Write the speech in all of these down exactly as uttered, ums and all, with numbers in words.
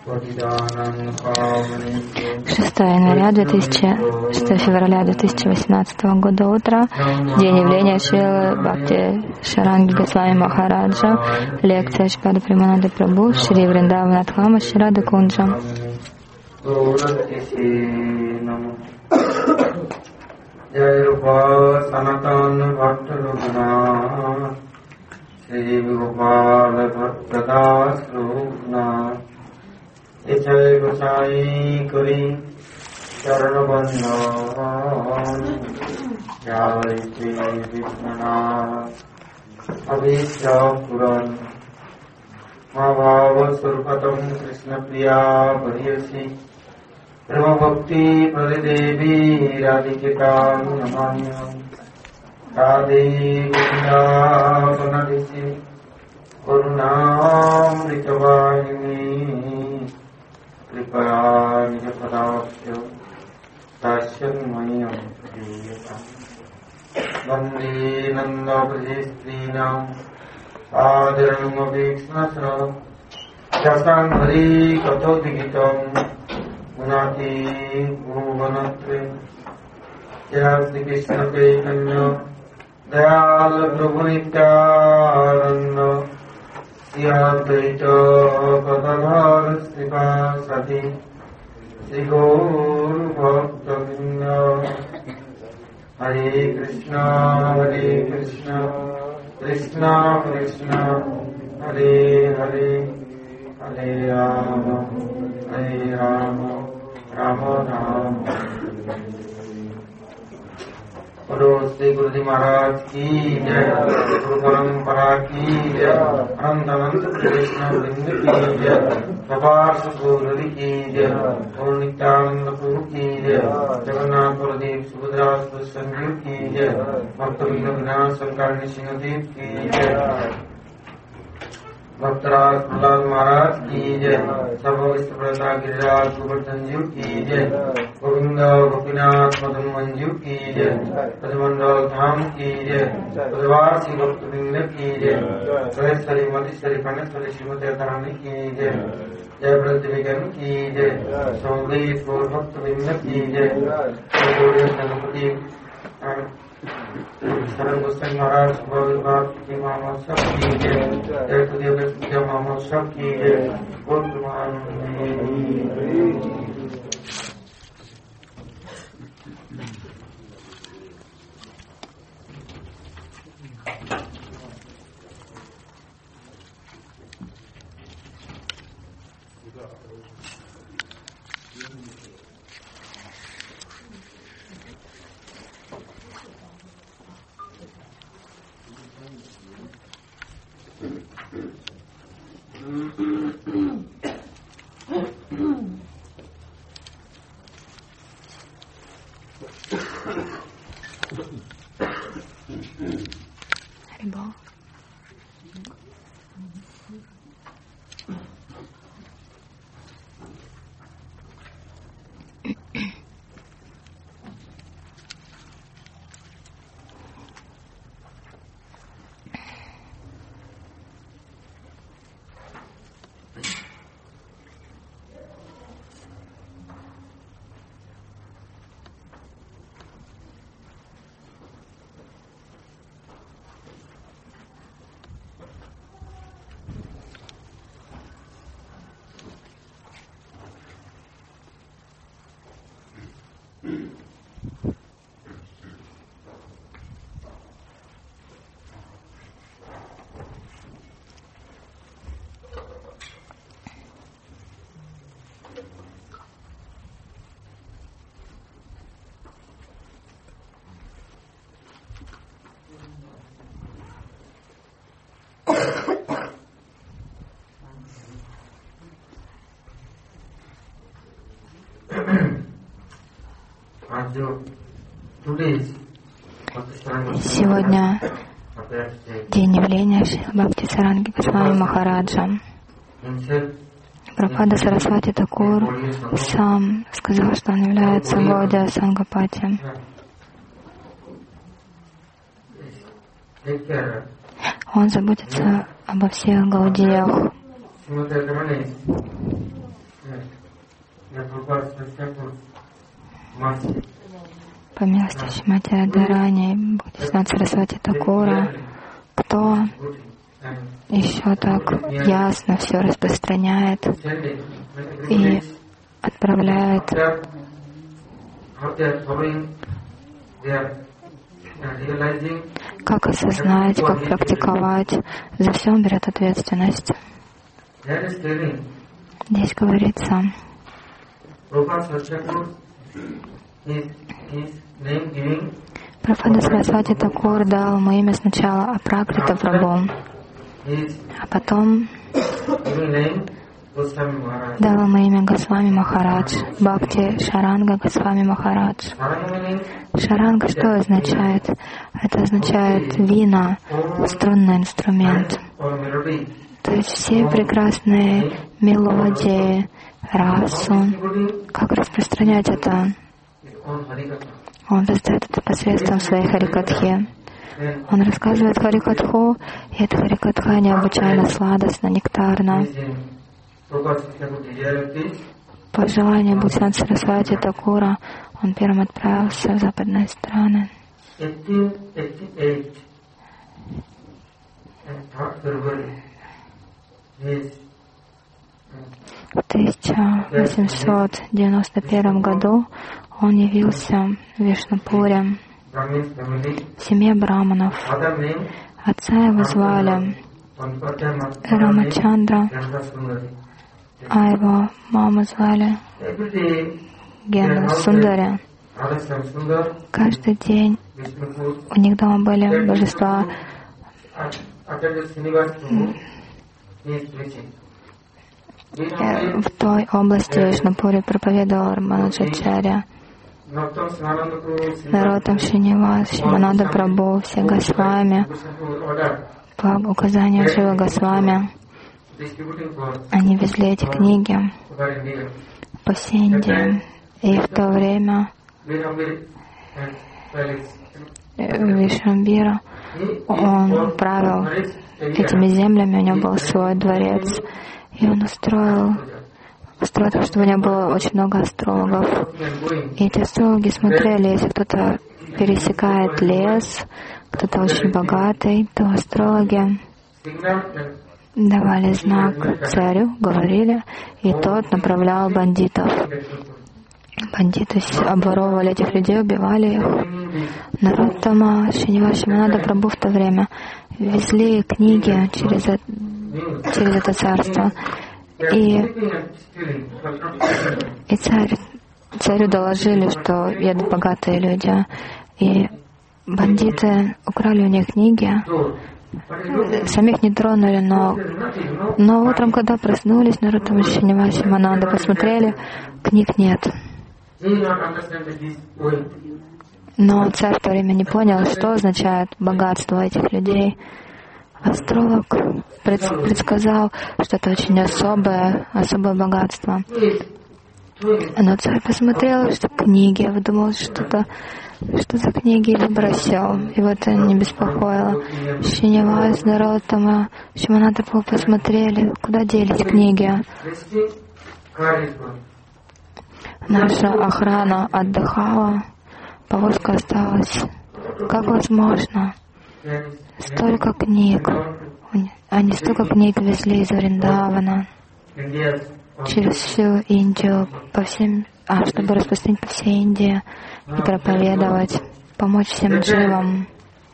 шестое января две тысячи шестое февраля две тысячи восемнадцатого года утро, день явления Шрилы Бхакти Саранги Госвами Махараджа, лекция Шрипада Премананда Прабху, Шри Вриндавана Дхама, Шри Рада Кунджа. Jai Rupa Sanatana Bhakta Rugna Shri Gopala Bhakta Srupna Echai Gosai Kuri Charana Bandhan Jai Shri Vishnana Abhishya Puran Mahava Surpatam Krishna Priya Bhariyasi Prama Bhakti Pradidevi Radhikita Namanyam Radhe Govinda Vanadisi Karunam Ritavayini Kripaya Nijapadasya Tasyan Mayam Priyatam Vande Nanda Prajistrinam Adaram Aviksnasra Jasam Hari Katodigitam Unati Bhuvanatre Jai Shri Krishna Chaitanya Dayal Prabhu Nityananda Shri Advaita Gadadhar Srivasati Shri Gaur Bhakta Hare Krishna Hare Krishna Krishna Krishna Hare Hare Hare Rama Hare Rama Rama Rama Guru Sri Guruji Maharaj ki Jai, Guru Parampara ki Jai, Anantananda Krishna Vrinda ki Jai, Prabhar Sukhodari ki Jai, Guru Nityananda Prabhu ki Jai, Jagannath Baladev Subhadra Sanjeev ki Jai, Bhakta Vinod Sankarni Singhadev ki Jai, Bhaktaraj Prahlad Maharaj ki Jai, Sabha Vishnuprata Giriraj Govardhan Ji ki Jai, Govinda Gopinath Madan Manju ki Jai, Rajmandal Dham ki Jai, Parivar Sri Bhakta Vrinda ki Jai, Saraswati Mati Sri Kanaswari Srimati Radharani ki Jai, Jai Brajvigan ki Jai, Saudhi Gaur Bhakta Vrinda ki Jai, Gauriya Sanapati Saran Goswami Maharaj Bhagavad Ki Mama Sab ki Jai, Jai Kudev Ki Mama Sab ki Jai, Gurman Сегодня день явления Шрила Бхакти Саранги Госвами Махараджа. Прабхупада Сарасвати Такур сам сказал, что он является Гаудия Сангапати. Он заботится обо всех гаудиях. По милости Шримати Радхарани, Бхактисиданта Сарасвати Такура, кто еще так ясно все распространяет и отправляет, как осознать, как практиковать, за все он берет ответственность. Здесь говорится, Прабхупада Сарасвати Такур дал ему имя сначала Апракрита Прабху, а потом дал ему имя Госвами Махарадж, Бхакти Шаранга Госвами Махарадж. Шаранга что означает? Это означает вина, струнный инструмент. То есть все прекрасные мелодии, расу. Как распространять это? Он создает это посредством своей харикатхи. Он рассказывает харикатху, и эта харикатха необычайно сладостна, нектарна. По желанию Бхактисиданта Сарасвати Такура он первым отправился в западные страны. В тысяча восемьсот девяносто первом году он явился в Вишнупуре в семье браманов. Отца его звали Рамачандра, а его маму звали Гена Сундари. Каждый день у них дома были божества. В той области Вишнупури проповедовал Раманаджачарья. Наротам Шринивас, Шимананда Прабху, все Госвами, по указанию Шрила Госвами, они везли эти книги по всей Индии. И в то время Вишамбира, он правил этими землями, у него был свой дворец, и он устроил, устроил так, чтобы у него было очень много астрологов. И эти астрологи смотрели, если кто-то пересекает лес, кто-то очень богатый, то астрологи давали знак царю, говорили, и тот направлял бандитов. Бандиты обворовывали этих людей, убивали их. Нароттама, Шринивас, Шимананда Прабху в то время везли книги через, через это царство. И, и царь, царю доложили, что едут богатые люди. И бандиты украли у них книги. Самих не тронули, но, но утром, когда проснулись, Нароттама, Шринивас, Шимананда посмотрели, книг нет. Но царь в то время не понял, что означает богатство этих людей. Астролог предсказал, что это очень особое, особое богатство. Но царь посмотрел, что книги, выдумал что-то, что за книги, и выбросил. Его это не беспокоило. Шринивас, Нароттама, Шимананда посмотрели, куда делись книги. Наша охрана отдыхала, повозка осталась. Как возможно? Столько книг. Они столько книг везли из Вриндавана через всю Индию, по всем, а, чтобы распространить по всей Индии и проповедовать, помочь всем дживам.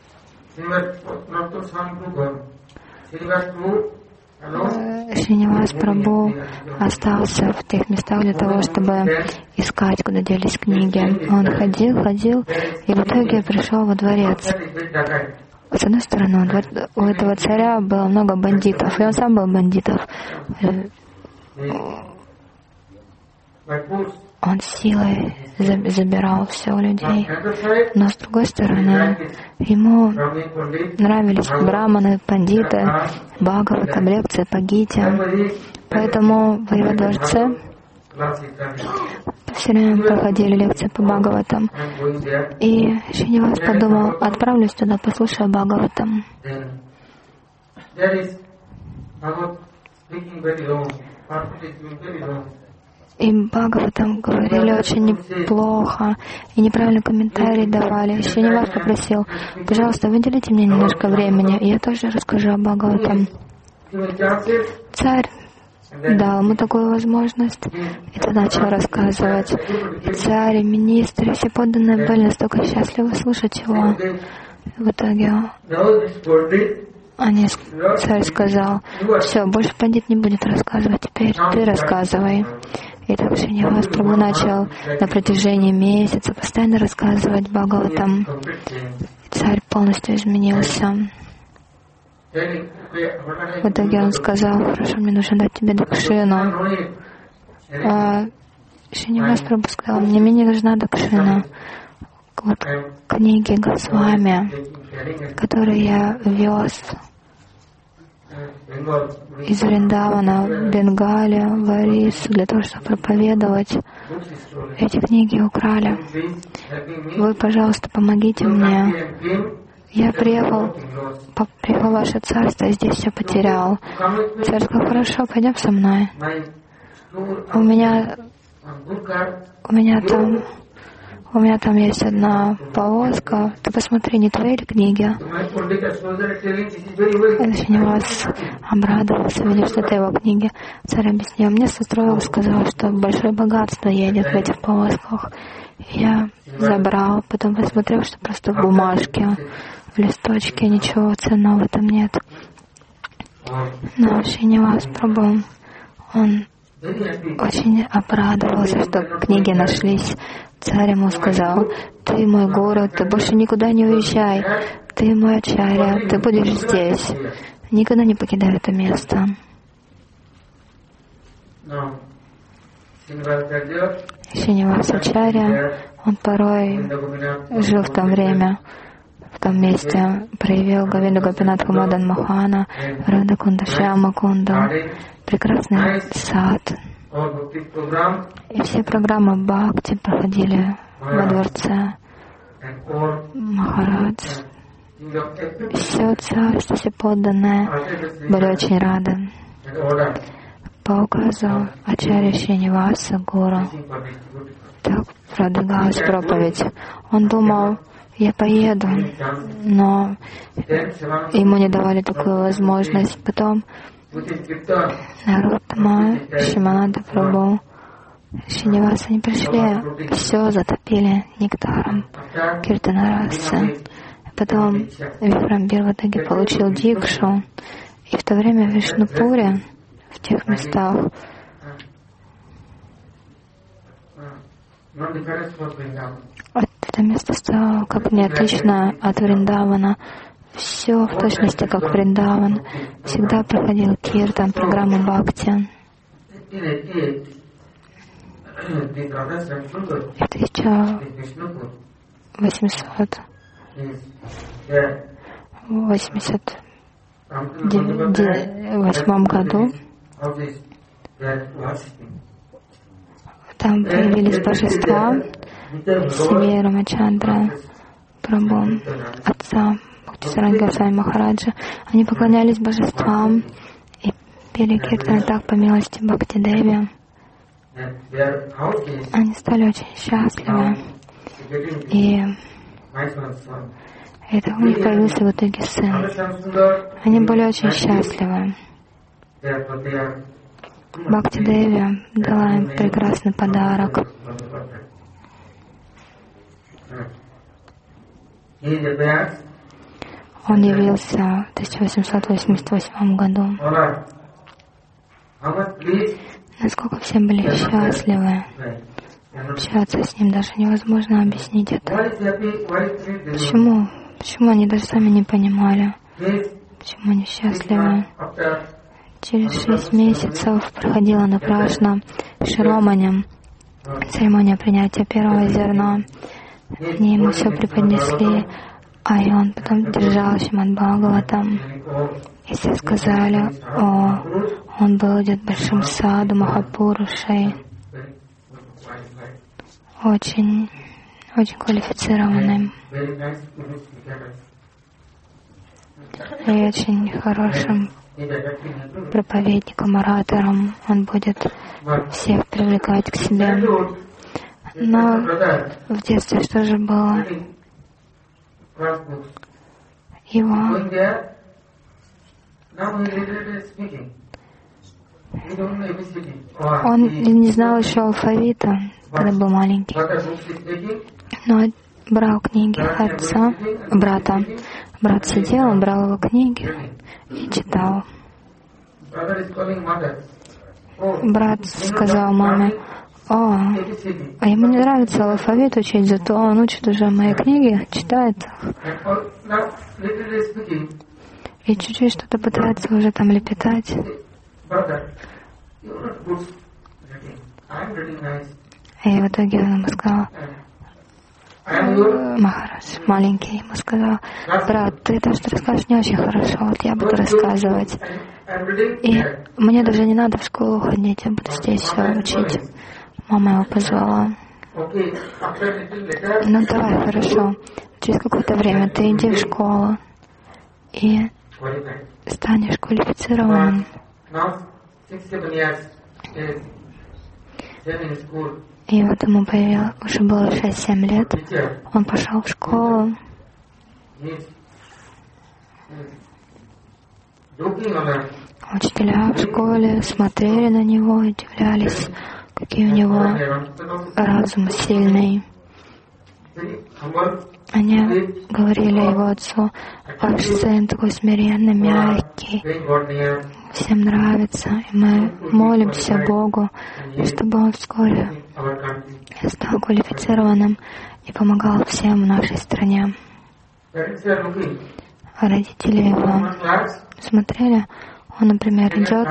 Шринивас Прабху остался в тех местах для того, чтобы искать, куда делись книги. Он ходил, ходил, и в итоге пришел во дворец. С одной стороны, у этого царя было много бандитов, и он сам был бандитов. Он силой забирал все у людей. Но с другой стороны, ему нравились браманы, пандиты, Бхагаватам, лекции по Гите. Поэтому в его дворце все время проходили лекции по Бхагаватам. И Шринивас подумал, отправлюсь туда, послушаю Бхагаватам. И Бхагаватам говорили очень неплохо, и неправильные комментарии давали. Шринивас попросил, пожалуйста, выделите мне немножко времени, и я тоже расскажу о Бхагаватам. Царь дал ему такую возможность, и тогда начал рассказывать. Царь, министры, все подданные были настолько счастливы слушать его. В итоге они, царь сказал, все, больше пандит не будет рассказывать, теперь ты рассказывай. И так Шринивас Прабху начал на протяжении месяца постоянно рассказывать Бхагаватам. Царь полностью изменился. В итоге он сказал, хорошо, мне нужно дать тебе дакшину. А Шринивас Прабху сказал, мне не нужна дакшина. Вот книги Госвами, которые я вез из Вриндавана в Бенгале, в Орису, для того, чтобы проповедовать. Эти книги украли. Вы, пожалуйста, помогите мне. Я приехал, приехал в ваше царство, и здесь все потерял. Царь сказал, хорошо, пойдем со мной. У меня, у меня там, у меня там есть одна повозка. Ты посмотри, не твои ли книги? Шринивас обрадовался, видя, что это его книги. Царь объяснил, мне состроил, сказал, что большое богатство едет в этих повозках. Я забрал, потом посмотрел, что просто в бумажке, в листочке, ничего ценного там нет. Но Шринивас Прабху, он очень обрадовался, что книги нашлись. Царь ему сказал, ты мой город, ты больше никуда не уезжай, ты мой ачарья, ты будешь здесь, никогда не покидай это место. Шринивас ачарья, он порой жил в то время, в том месте, проявил Говинду Гопинатху Мадан Мохана, Рада Кунда Шьяма Кунду, прекрасный сад. И все программы Бхакти проходили во дворце Махарадж. Все царство, все подданные были очень рады. По указу ачарьи Шриниваса Гуру так продвигалась проповедь. Он думал, я поеду, но ему не давали такую возможность. Потом Нароттама, Шримананда Прабху, Шриниваса, они пришли, все затопили нектаром Киртана расы. Потом Вихрамбир в итоге получил дикшу, и в то время в Вишнупуре, в тех местах, это место стало как не отлично от Вриндавана. Все в точности как Вриндаван. Всегда проходил киртан, программу Бхакти. В тысяча восемьсот восемьдесят восьмом году там появились божества семьи Рамачандра Прабху, отца Бхактисаранги Госвами Махараджа. Они поклонялись божествам и пели киртаны так по милости Бхакти-деви. Они стали очень счастливы. И это у них появился в итоге сын. Они были очень счастливы. Бхакти-деви дала им прекрасный подарок. Он явился в тысяча восемьсот восемьдесят восьмом году. Насколько все были счастливы. Общаться с ним даже невозможно объяснить это. Почему? Почему они даже сами не понимали? Почему они счастливы? Через шесть месяцев проходила на Прашна Широманям церемония принятия первого зерна. Они ему все преподнесли, а и он потом держал Шримад Бхагаватам. И все сказали, о, он будет большим саду Махапурушей. Очень, очень квалифицированным. И очень хорошим проповедником, оратором, он будет всех привлекать к себе. Но в детстве что же было? Его он не знал еще алфавита, когда был маленький, но брал книги отца, брата. Брат сидел, он брал его книги и читал. Брат сказал маме: «О, а ему не нравится алфавит учить, зато он учит уже мои книги, читает и чуть-чуть что-то пытается уже там лепетать». И в итоге он ему сказал, Махарадж, маленький, ему сказал: «Брат, ты то, что расскажешь, не очень хорошо, вот я буду рассказывать. И мне даже не надо в школу ходить, я буду здесь все учить». Мама его позвала. «Ну давай, хорошо. Через какое-то время ты иди в школу и станешь квалифицированным». И вот ему появилось, уже было шесть-семь лет, он пошел в школу. Учителя в школе смотрели на него, удивлялись, какой у него разум сильный. Они говорили его отцу: «Ваш сын такой смиренный, мягкий, всем нравится, и мы молимся Богу, чтобы он вскоре стал квалифицированным и помогал всем в нашей стране». А родители его смотрели, он, например, идет,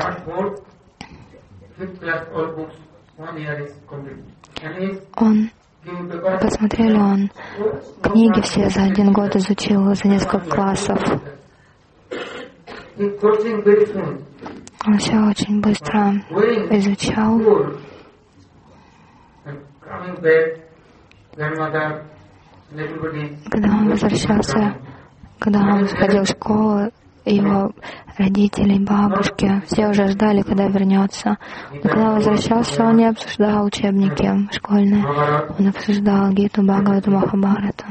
он посмотрели, он книги все за один год изучил, за несколько классов. Он все очень быстро изучал. Когда он возвращался, когда он сходил в школу, его родители, бабушки, все уже ждали, когда вернется. Но когда возвращался, он не обсуждал учебники школьные, он обсуждал Гиту, Бхагавату, Махабхарату.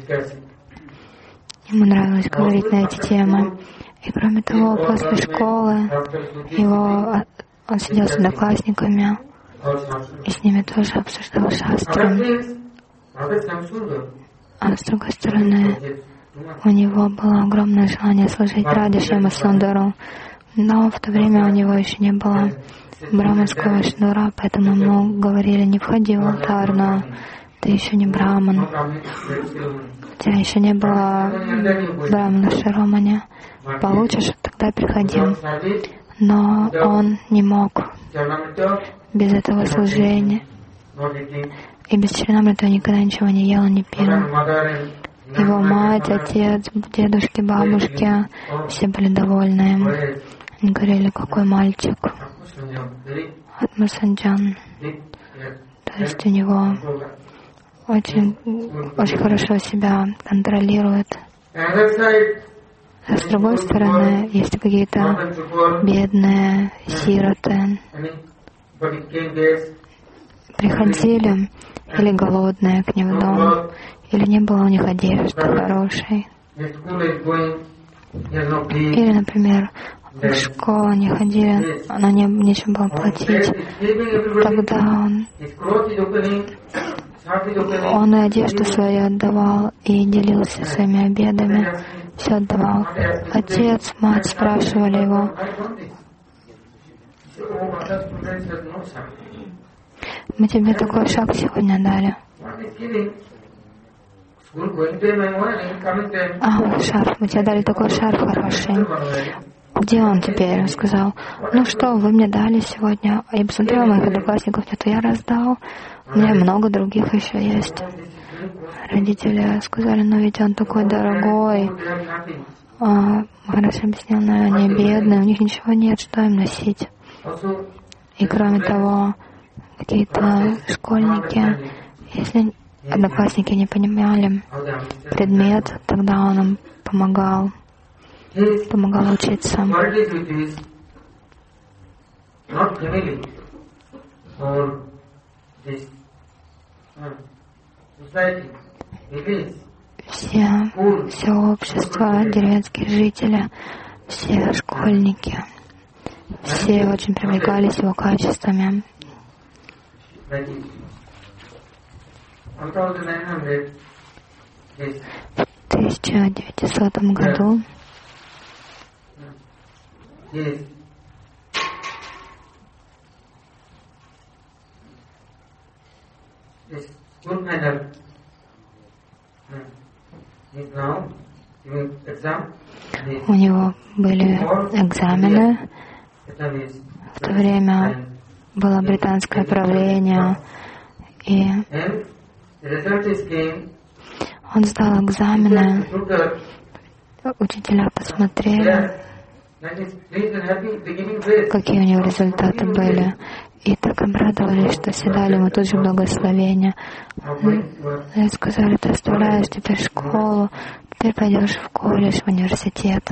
Ему нравилось говорить на эти темы. И кроме того, после школы его, он сидел с одноклассниками и с ними тоже обсуждал шастры. А с другой стороны, у него было огромное желание служить Раде Шьяма Сундару, но в то время у него еще не было браманского шнура, поэтому ему говорили: «Не входи в алтарную, ты еще не браман». Хотя еще не было брамана Широмани. Получишь, тогда приходи. Но он не мог без этого служения. И без Чаринамрита никогда ничего не ел, не пил. Его мать, отец, дедушки, бабушки, все были довольны им. Они говорили: «Какой мальчик». Атмасанджан. То есть у него очень, очень хорошо себя контролирует. А с другой стороны, есть какие-то бедные сироты, приходили или голодные к ним в дом, или не было у них одежды хорошей. Или, например, в школу не ходили, но не, нечем было платить. Тогда он, он и одежду свою отдавал, и делился своими обедами, все отдавал. Отец, мать спрашивали его: «Мы тебе такой шаг сегодня дали». «А, шарф, мы тебе дали такой шарф хороший. Где он теперь?» Он сказал: «Ну что, вы мне дали сегодня. Я посмотрела, моих одноклассников нету, я раздал. У меня много других еще есть». Родители сказали: «Ну ведь он такой дорогой». А Махарадж объяснил: «Ну они бедные, у них ничего нет, что им носить». И кроме того, какие-то школьники, если одноклассники не понимали предмет, тогда он им помогал. помогала учиться. Все, все общество, деревенские жители, все школьники, все очень привлекались его качествами. В тысяча девятисотом году у него были экзамены. В то время было британское правление, и он сдал экзамены. Учителя посмотрели, какие у него результаты были, и так обрадовались, что все дали ему тут же благословение. И сказали: ты оставляешь теперь школу, теперь пойдешь в колледж, в университет.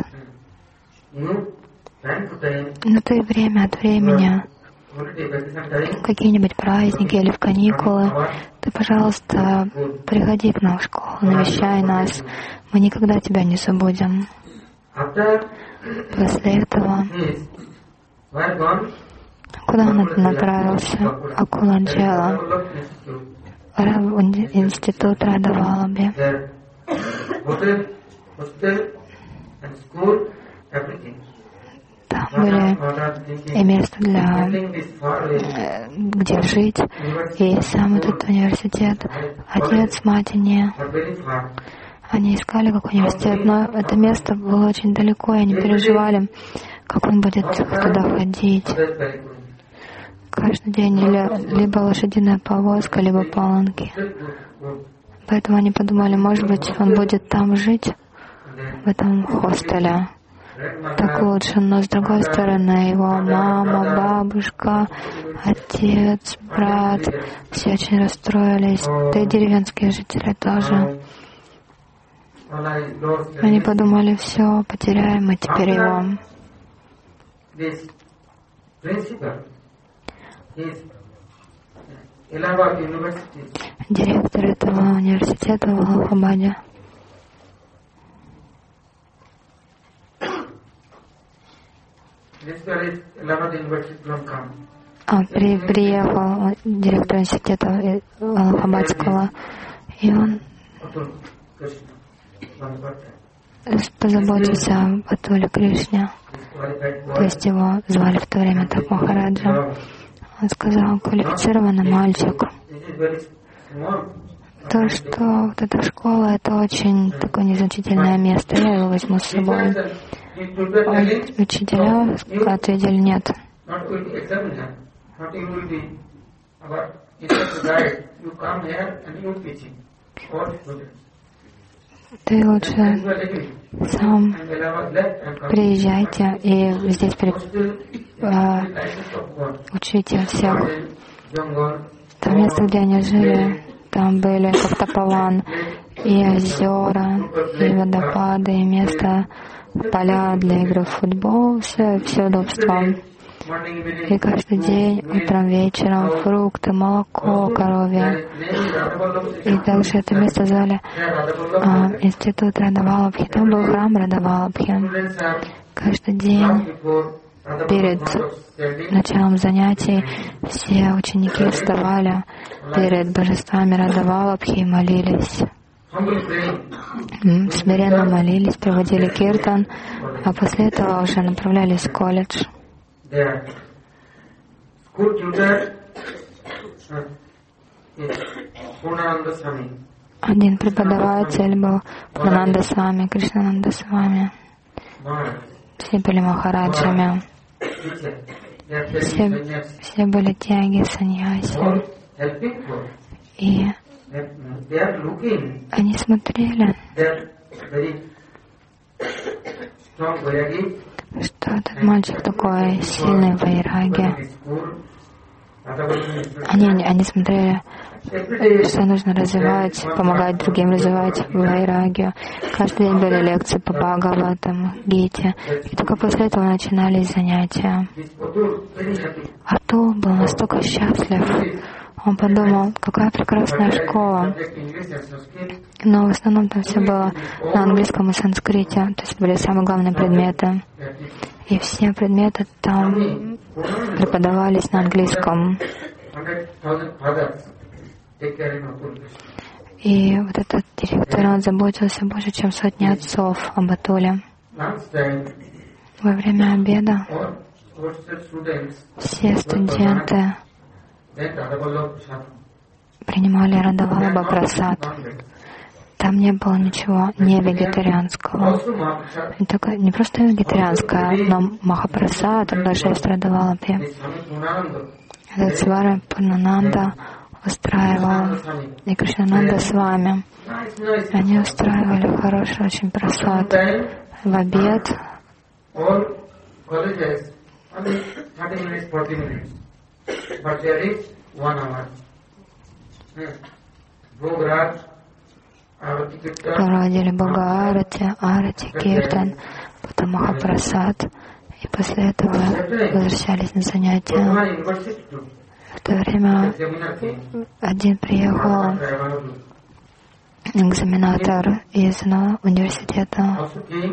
Но ты время от времени, какие-нибудь праздники или в каникулы, ты, пожалуйста, приходи к нам в школу, навещай нас, мы никогда тебя не забудем. После этого, куда он направился? Акуладжела, в институт Радавалабхи. Там были и место для, где жить, и сам этот университет. Отец, мать, они, они искали как университет, но это место было очень далеко, и они переживали, как он будет туда ходить. Каждый день либо лошадиная повозка, либо паланки. Поэтому они подумали, может быть, он будет там жить, в этом хостеле. Так лучше. Но с другой стороны, его мама, бабушка, отец, брат, все очень расстроились. Да и деревенские жители тоже. Они подумали, все, потеряем мы теперь его. Директор этого университета в Аллахабаде. А, при, приехал директор университета Аллахабадского, и он позаботился об Атуле Кришне, то есть его звали в то время так Махараджа. Он сказал: квалифицированный мальчик. То, что вот эта школа, это очень такое незначительное место, я его возьму с собой. А учителя ответили: нет. Ты лучше сам приезжайте и здесь при, а, учите всех. Там место, где они жили, там были как Тапалан, и озера, и водопады, и место, поля для игры в футбол, все, все удобства. И каждый день, утром, вечером, фрукты, молоко коровье. И также это место звали а, институт Радавалабхи. Там был храм Радавалабхи. Каждый день перед началом занятий все ученики вставали перед божествами Радавалабхи и молились. Смиренно молились, проводили киртан, а после этого уже направлялись в колледж. Один преподаватель был Пурнанда Свами, Кришнананда Свами. Все были махараджами. Все, все были тяги, саньяси. И они смотрели, что этот мальчик такой сильный вайраги. Они, они смотрели, что нужно развивать, помогать другим развивать вайрагию. Каждый день были лекции по Бхагаватам, Гите. И только после этого начинались занятия. Атул был настолько счастлив. Он подумал, какая прекрасная школа. Но в основном там все было на английском и санскрите. То есть были самые главные предметы. И все предметы там преподавались на английском. И вот этот директор, он заботился больше, чем сотни отцов об Атуле. Во время обеда все студенты принимали Радавалабха Прасад. Там не было ничего не вегетарианского. И только не просто вегетарианское, но Махапрасад, божество Радавалабхи. Этот Свара Пурнананда устраивал, и Кришнананда с вами. Они устраивали хороший очень прасад в обед. Проводили Бхага-арати, арати, киртан, потом Махапрасад, и после этого возвращались на занятия. В то время один приехал экзаменатор из университета.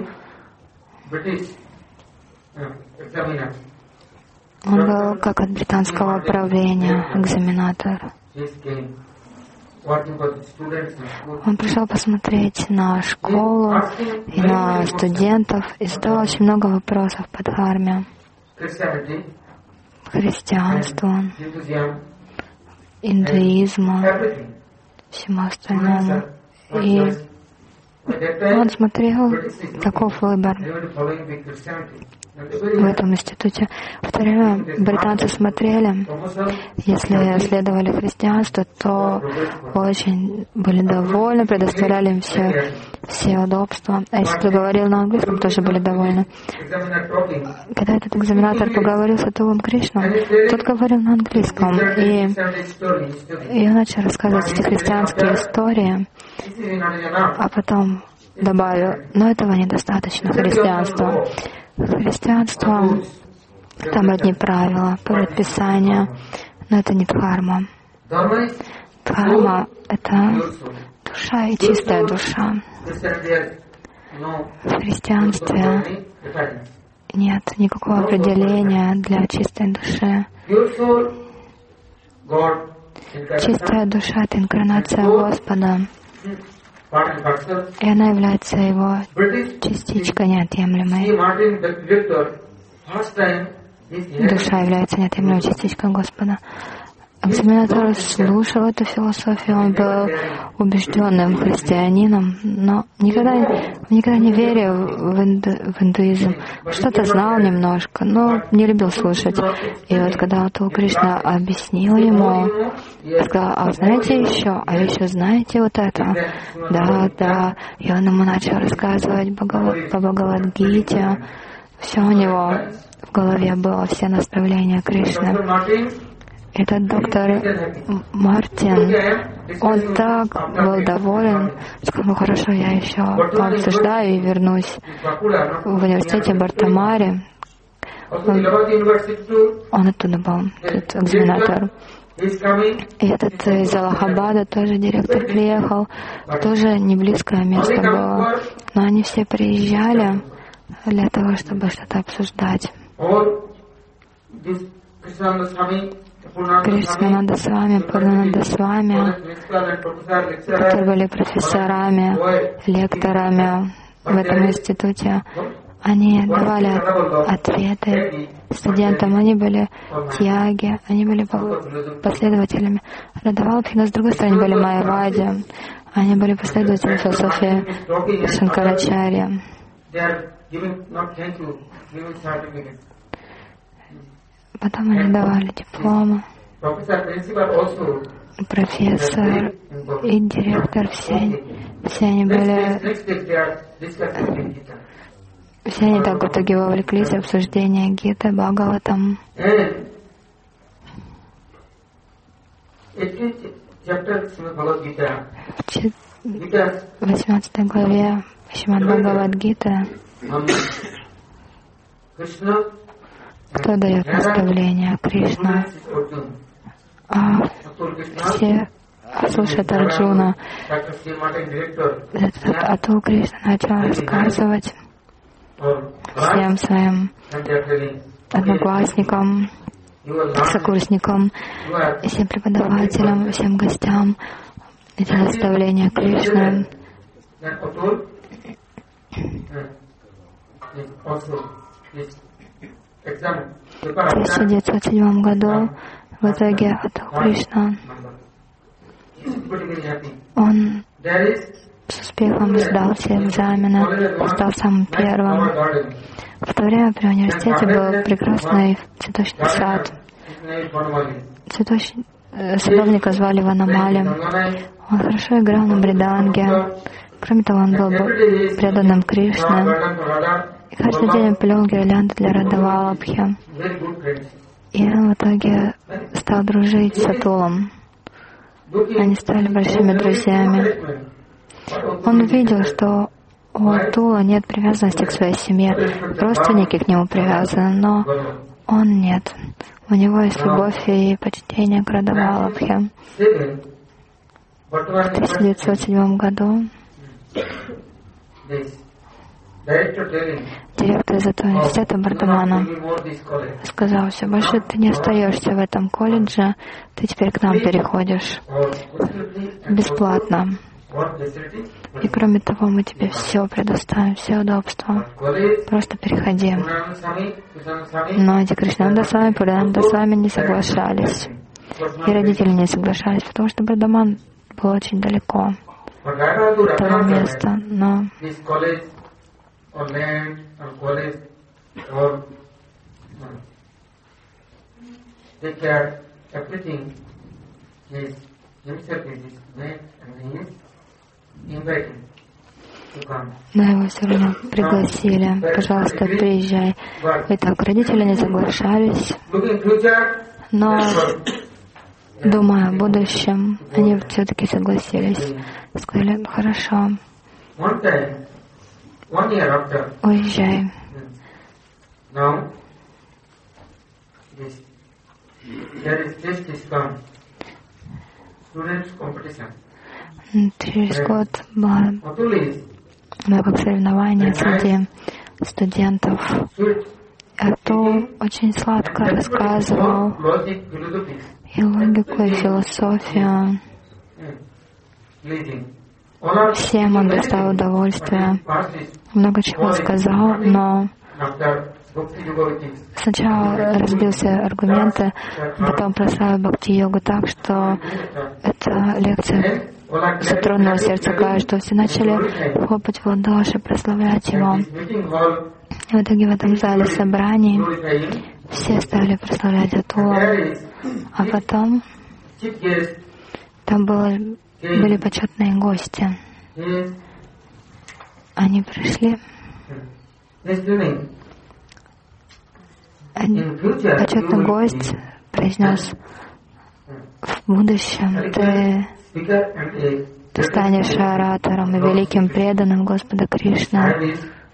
Он был как от британского управления экзаменатор. Он пришел посмотреть на школу и на студентов и задал очень много вопросов по дхарме, христианству, индуизму, всему остальному. И он смотрел, каков выбор в этом институте. В то время британцы смотрели, если следовали христианству, то очень были довольны, предоставляли им все, все удобства. А если кто говорил на английском, тоже были довольны. Когда этот экзаменатор поговорил с Атулом Кришном, тот говорил на английском, и, и он начал рассказывать эти христианские истории, а потом добавил, но этого недостаточно, христианства. Христианство, там одни правила, предписания, но это не дхарма. Дхарма — это душа и чистая душа. В христианстве нет никакого определения для чистой души. Чистая душа — это инкарнация Господа. И она является его частичкой неотъемлемой. Душа является неотъемлемой частичкой Господа. Экзаменатор слушал эту философию, он был убежденным христианином, но никогда, никогда не верил в, инду, в индуизм. Что-то знал немножко, но не любил слушать. И вот когда Атул Кришна объяснил ему, сказал, а знаете еще, а еще знаете вот это? Да, да. И он ему начал рассказывать по Бхагавад-гите. Все у него в голове было, все наставления Кришны. Этот доктор Мартин, он так был доволен, сказал, ну хорошо, я еще пообсуждаю и вернусь. В университете Бартамаре, он, он оттуда был, этот экзаменатор. И этот из Аллахабада тоже директор приехал, тоже не близкое место было, но они все приезжали для того, чтобы что-то обсуждать. Кришнананда с вами, Пурнананда с вами, которые были профессорами, лекторами в этом институте, они давали ответы студентам, они были тьяги, они были последователями Радавалабхи, но с другой стороны были майявади, они были последователями философии Шанкарачарья. Потом они давали дипломы. Профессор и директор, все, все они были, все они так в итоге вовлеклись в обсуждение Гиты, Бхагаватам. В восемнадцатой главе Шримад Бхагавад-гита кто дает наставление? Кришна. А все слушают Арджуна. Ату Кришна начал рассказывать всем своим одноклассникам, сокурсникам, всем преподавателям, всем гостям эти наставления Кришны. В тысяча девятьсот седьмом году в итоге Ату Кришна, он с успехом сдал все экзамены, стал самым первым. В то время при университете был прекрасный цветочный сад. Цветоч... Садовника звали Ванамали. Он хорошо играл на мриданге. Кроме того, он был преданным Кришне. И каждый день плел гирлянды для Радавалабхи. И он в итоге стал дружить с Атулом. Они стали большими друзьями. Он увидел, что у Атула нет привязанности к своей семье. Родственники к нему привязаны, но он нет. У него есть любовь и почтение к Радавалабхе. В тысяча девятьсот седьмом году директор из этого университета Бардамана сказал: все, больше ты не остаешься в этом колледже, ты теперь к нам переходишь бесплатно. И кроме того, мы тебе все предоставим, все удобства. Просто переходи. Но эти Кришнанда Свами, Пурананда Свами не соглашались. И родители не соглашались, потому что Бардаман был очень далеко от того места. Но но его все равно пригласили. Пожалуйста, приезжай. Итак, родители не соглашались, но, думая о будущем, они все-таки согласились. Сказали: хорошо, уезжай. Через год было много соревнований среди студентов. Атул очень сладко рассказывал и логику, и философию. Всем он доставил удовольствие. Много чего сказал, но сначала разбился аргументы, потом прославил бхакти-йогу так, что эта лекция затронула сердце каждого. Все начали хлопать в ладоши, прославлять его. И в итоге в этом зале собраний все стали прославлять Атула. А потом там было, были почетные гости. Они пришли. Почетный гость произнес: в будущем ты, ты станешь оратором и великим преданным Господа Кришны.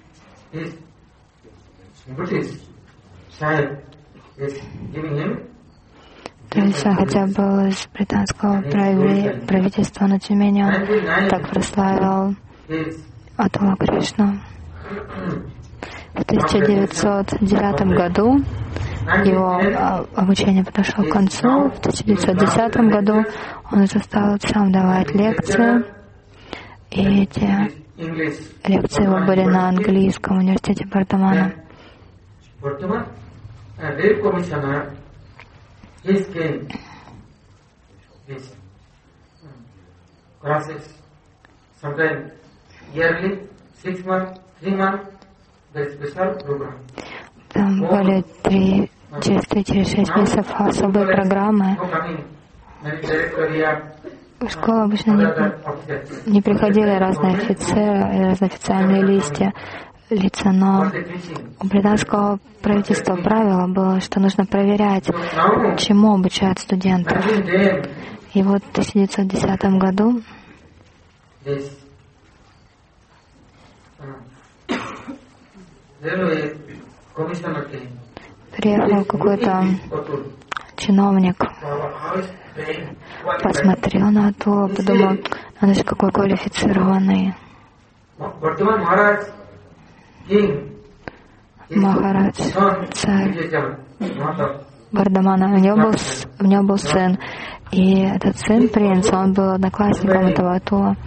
То есть он хотя бы из британского правительства, но тем не менее он так прославил Атула Кришну. В тысяча девятьсот девятом году его обучение подошло к концу. В тысяча девятьсот десятом году он уже стал сам давать лекции. И эти лекции его были на английском в университете Бардамана. Там были три, через три, через шесть месяцев особые программы. В школу обычно не, не приходили разные офицеры, разные официальные листья, лица, но у британского правительства правило было, что нужно проверять, чему обучают студентов. И вот в тысяча девятьсот десятом году приехал какой-то чиновник, посмотрел на Атулу, подумал, он же какой квалифицированный. Махарадж, царь Вардамана, у него был, у него был сын, и этот сын, принц, он был одноклассником этого Атула.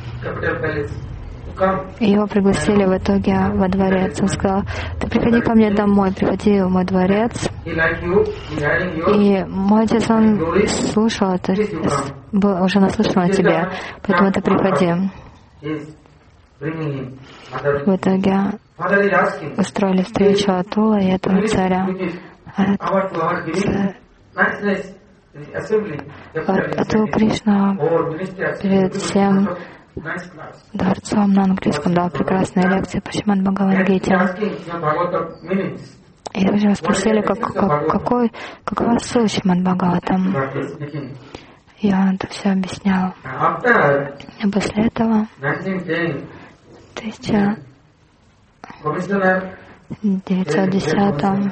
И его пригласили в итоге во дворец. Он сказал: ты приходи ко мне домой, приходи в мой дворец. И мой отец, он слушал, это, был, уже наслышан о тебе, поэтому ты приходи. В итоге устроили встречу Атула и этого царя. Атула Кришна перед всем дворцом на английском дал прекрасные лекции по Шримад Бхагавад-гите. И вы спросили, как, как, какой, какова суть Шримад Бхагаватам. И он это все объяснял. И после этого в тысяча девятьсот десятом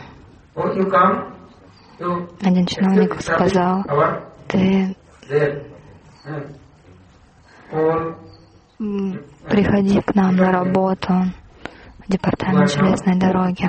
один чиновник сказал: ты приходи к нам на работу в департамент железной дороги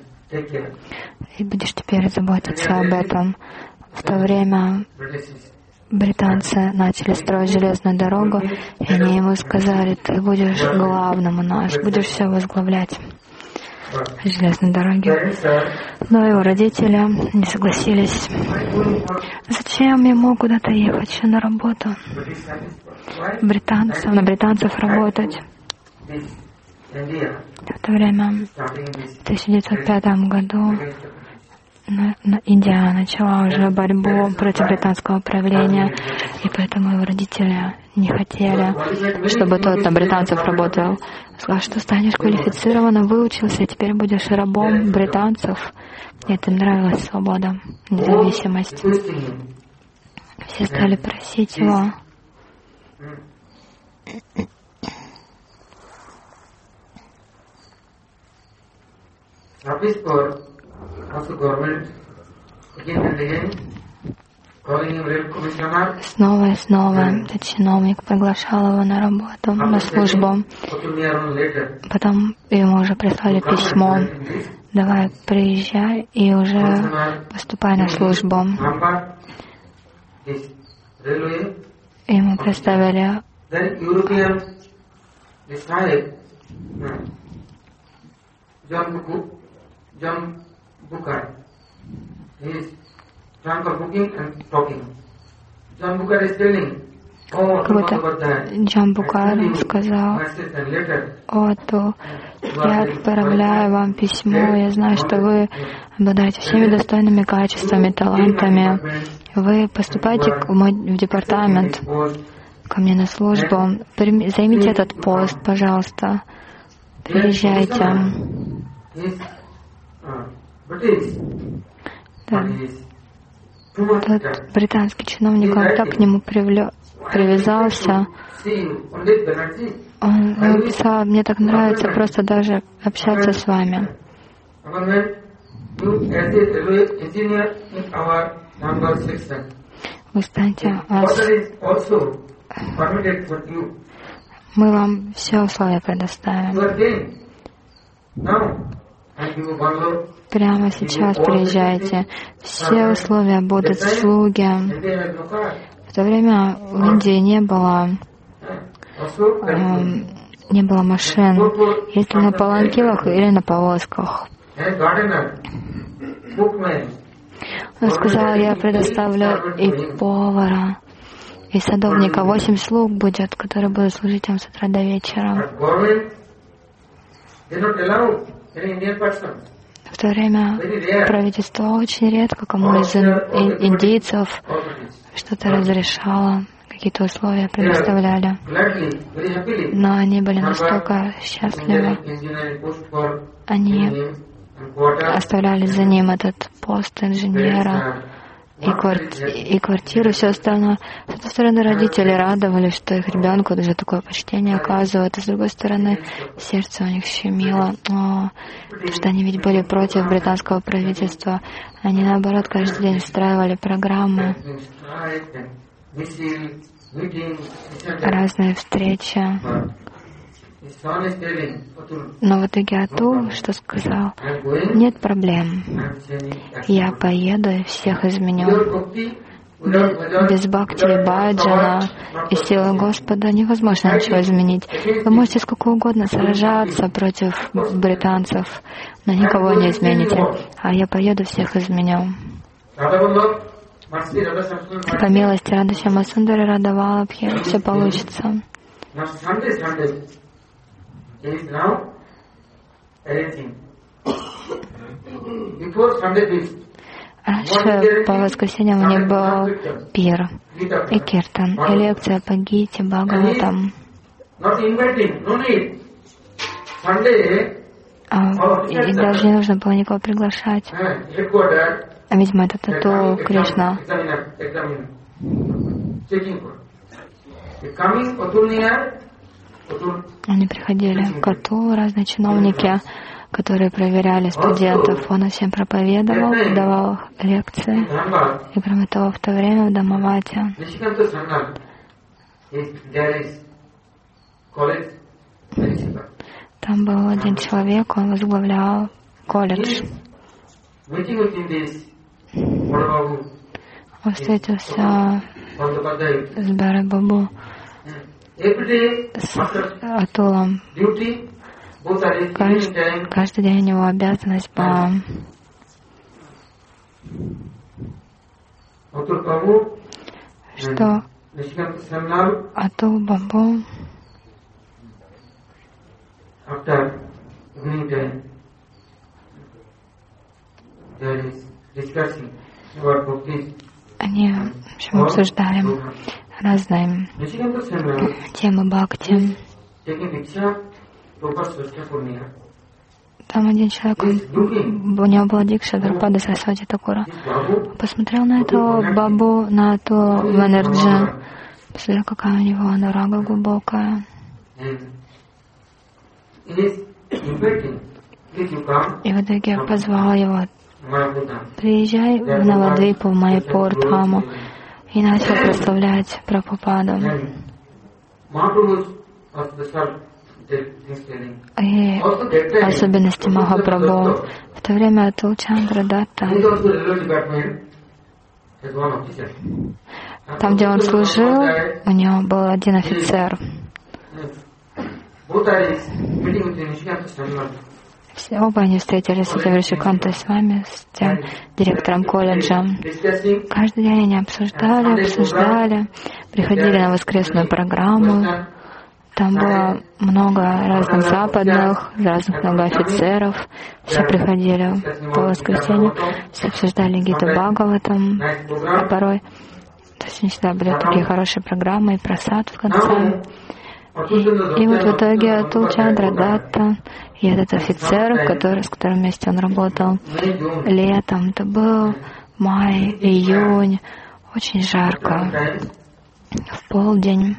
и будешь теперь заботиться об этом. В то время британцы начали строить железную дорогу, и они ему сказали: ты будешь главным у нас, будешь все возглавлять железной дороги. Но его родители не согласились. Зачем ему куда-то ехать еще на работу? Британцев, на британцев работать. В то время, в тысяча девятьсот пятом году, на, на Индия начала уже борьбу против британского правления, и поэтому его родители не хотели, чтобы тот на британцев работал. Сказал, что станешь квалифицированным, выучился, и теперь будешь рабом британцев. И это им нравилась свобода, независимость. Все стали просить его. Снова и снова этот чиновник приглашал его на работу, на службу. Потом ему уже прислали письмо: давай приезжай и уже поступай на службу. Ему представили какой-то Джамбукар сказал: о, то я отправляю вам письмо, я знаю, что вы обладаете всеми достойными качествами, талантами. Вы поступайте в мой в департамент, ко мне на службу, займите этот пост, пожалуйста, приезжайте. Да. Тот британский чиновник, он так к нему привлек, привязался. Он написал: мне так нравится просто даже общаться с вами. Вы станьте, мы вам все условия предоставим. Прямо сейчас приезжайте. Все условия будут, слуги. В то время в Индии не было, э, не было машин, если на паланкилах или на повозках. Он сказал: я предоставлю и повара, и садовника. Восемь слуг будет, которые будут служить вам с утра до вечера. В то время правительство очень редко кому из индийцев что-то разрешало, какие-то условия предоставляли. Но они были настолько счастливы. Они оставляли за ним этот пост инженера и, кварти- и квартиру, и все остальное. С одной стороны, родители радовались, что их ребенку даже такое почтение оказывают, а с другой стороны, сердце у них щемило, о, потому что они ведь были против британского правительства. Они, наоборот, каждый день устраивали программы, разные встречи. Но в итоге Атул что сказал? Нет проблем. Я поеду и всех изменю. Без бхакти и баджана и силы Господа невозможно ничего изменить. Вы можете сколько угодно сражаться против британцев, но никого не измените. А я поеду, всех изменю. По милости Радхашьяма Сундари Радавалабхи все получится. Раньше по воскресеньям у них был пир и киртан, и лекция по Гите, Бхагаватам. А, и даже не нужно было никого приглашать. А, видимо, это Тату Кришна. Они приходили к Ату, разные чиновники, которые проверяли студентов. Он всем проповедовал, давал лекции. И кроме того, в то время в Дамавате там был один человек, он возглавлял колледж. Он встретился с Бары Бабу, с Атулом. Каждый, каждый день у него обязанность по что Атул Бабу они, в общем, обсуждали разные темы бхакти. Там один человек, у него была дикша Дхарпада Сарасвати Такура, посмотрел на этого бабу, на эту Ванерджи, посмотрел, какая у него анурага глубокая. И в итоге позвал его: приезжай в Навадвипу, в Майяпур, Дхаму, и начал прославлять Прабхупаду. И особенности Махапрабху. В то время Атул Чандра Датта, там, где он служил, у него был один офицер. Все оба они встретились с этим Ришикантой с вами, с тем директором колледжа. Каждый день они обсуждали, обсуждали, приходили на воскресную программу. Там было много разных западных, разных много офицеров. Все приходили по воскресенью, все обсуждали Гиту Бхагаватам, а порой. То есть у них всегда были такие хорошие программы и прасад в конце. И, и вот в итоге Атул Чандра Датта и этот офицер, который, с которым вместе он работал летом, это был май, июнь, очень жарко, в полдень.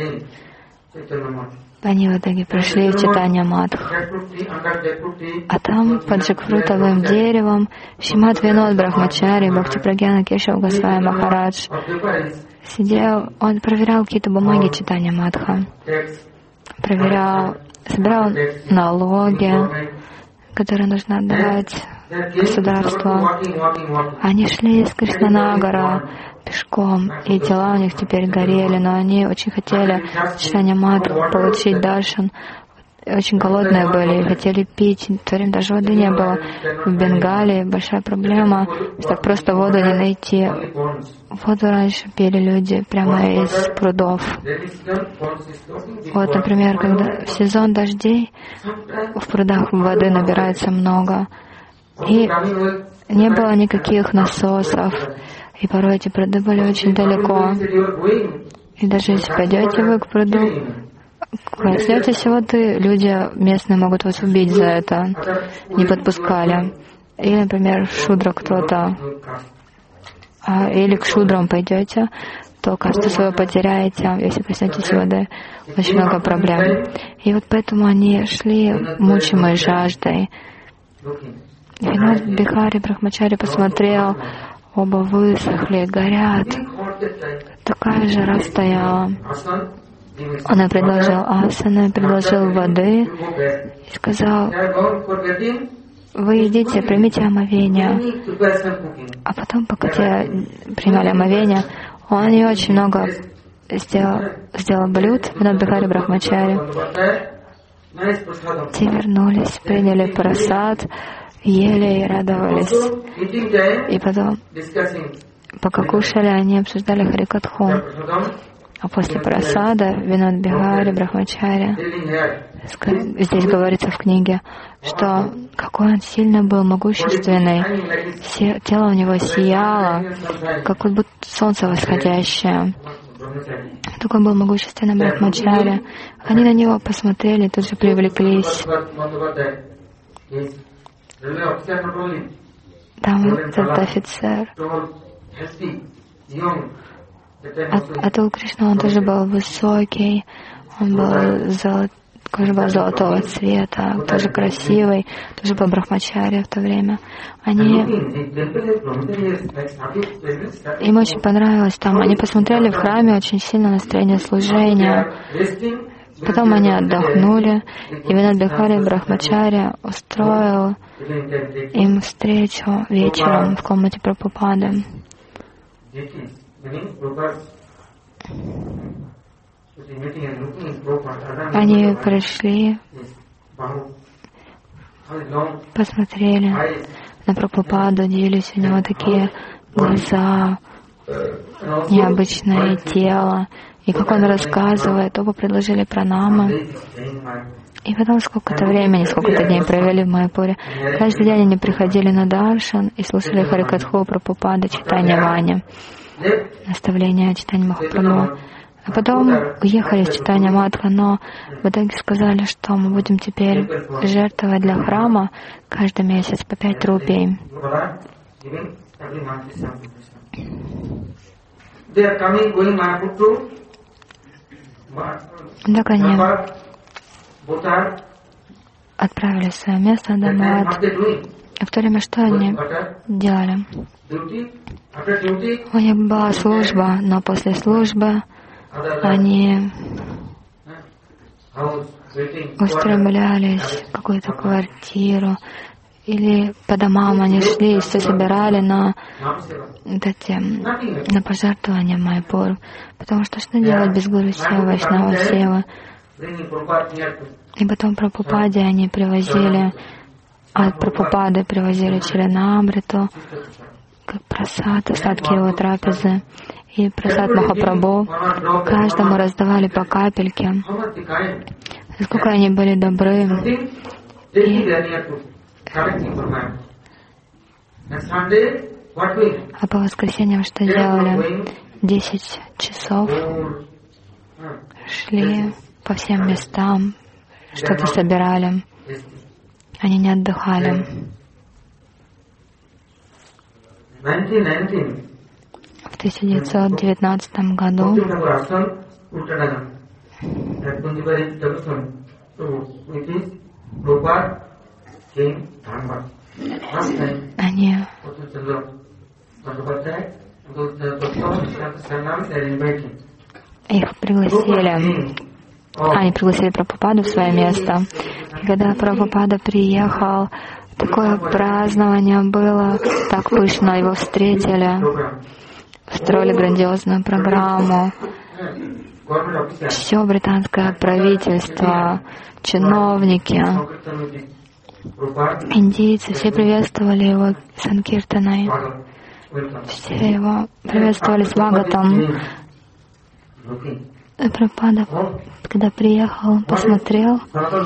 Они в итоге пришли в Чайтанья Мадх. А там, под джекфрутовым деревом, Шримад Винод Брахмачари, Бхактипрагьяна Кешав Госвами Махарадж сидел, он проверял какие-то бумаги Чайтанья Мадха, проверял, собирал налоги, которые нужно отдавать государству. Они шли из Кришнанагара пешком, и тела у них теперь горели, но они очень хотели Чайтанья Мадх получить даршан. Очень голодные были, хотели пить, в то время даже воды не было. В Бенгалии большая проблема, так просто воду не найти. Воду раньше пили люди прямо из прудов. Вот, например, когда в сезон дождей в прудах воды набирается много, и не было никаких насосов, и порой эти пруды были очень далеко. И даже если пойдете вы к пруду, коснетесь воды, люди местные могут вас убить за это, не подпускали. Или, например, шудра кто-то а, или к шудрам пойдете, то касту свою потеряете, если коснетесь воды, очень много проблем. И вот поэтому они шли мучимой жаждой. Винод Бихари Брахмачари посмотрел, оба высохли, горят. Такая жара стояла. Он им предложил асаны, предложил воды и сказал: вы идите, примите омовение. А потом, пока те принимали омовение, он не очень много сделал, сделал блюд, Винод Бихари Брахмачари. Те вернулись, приняли прасад, ели и радовались. И потом, пока кушали, они обсуждали Харикатху. А после прасада Винод Бихари Брахмачари, здесь говорится в книге, что какой он сильный был, могущественный, все, тело у него сияло, как будто солнце восходящее. Такой был могущественный Брахмачари. Они на него посмотрели, тут же привлеклись. Там этот офицер. Атул Кришна, он тоже был высокий, он был золот, кожа была золотого цвета, тоже красивый, тоже был Брахмачари в то время. Они... Им очень понравилось там. Они посмотрели в храме очень сильное настроение служения. Потом они отдохнули, и Винод Бихари Брахмачари устроил им встречу вечером в комнате Прабхупады. Они пришли, посмотрели на Прабхупаду, делись, у него такие глаза, необычное тело. И как он рассказывает, оба предложили пранамы. И потом сколько-то времени, сколько-то дней провели в Майяпуре. Каждый день они приходили на даршан и слушали Харикатху Прабхупады, читание Вани, наставления читания Махапрабху. А потом уехали с читания Мадха, но в итоге сказали, что мы будем теперь жертвовать для храма каждый месяц по пять рупий. Так они отправились в свое место домой. И в то время что они делали? У них была служба, но после службы они устремлялись в какую-то квартиру, или по домам они шли и все собирали на, эти, на пожертвования в Майяпур. Потому что что делать без Гуру Севы, Вайшнава Севы? И потом Прабхупаде они привозили, от Прабхупады привозили Чаринамриту, как прасад, остатки его трапезы. И прасад Махапрабху каждому раздавали по капельке. Насколько они были добры. И а по воскресеньям что делали? Десять часов шли по всем местам, что-то собирали. Они не отдыхали. В тысяча девятьсот девятнадцатом году они их пригласили, они пригласили Прабхупаду в свое место. И когда Прабхупада приехал, такое празднование было, так пышно его встретили, устроили грандиозную программу. Все британское правительство, чиновники, индийцы, все приветствовали его санкиртаной. Все его приветствовали с вагатом. Прабхупада, когда приехал, он посмотрел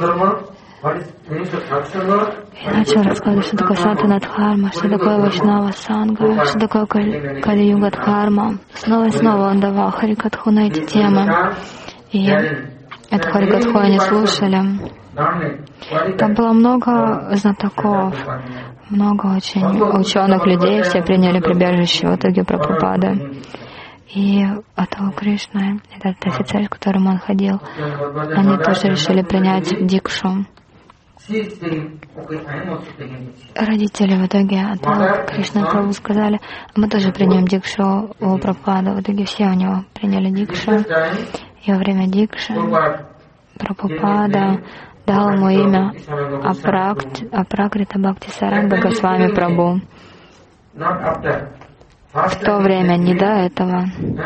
и начал рассказывать, что такое Санатана Дхарма, что такое Вайшнава Санга, что такое Кали-юга Дхарма. Снова и снова он давал Харикатху на эти темы. И эту Харикатху они слушали. Там было много знатоков, много очень ученых людей, все приняли прибежище в итоге Прабхупада. И Атал Кришна, этот офицер, с которым он ходил, они тоже решили принять дикшу. Родители в итоге Атал Кришна Прабху сказали, мы тоже примем дикшу у Прабхупада. В итоге все у него приняли дикшу. И во время дикши Прабхупада дал ему имя Апракрита Бхакти Саранга Госвами Прабху. В то время, не до этого.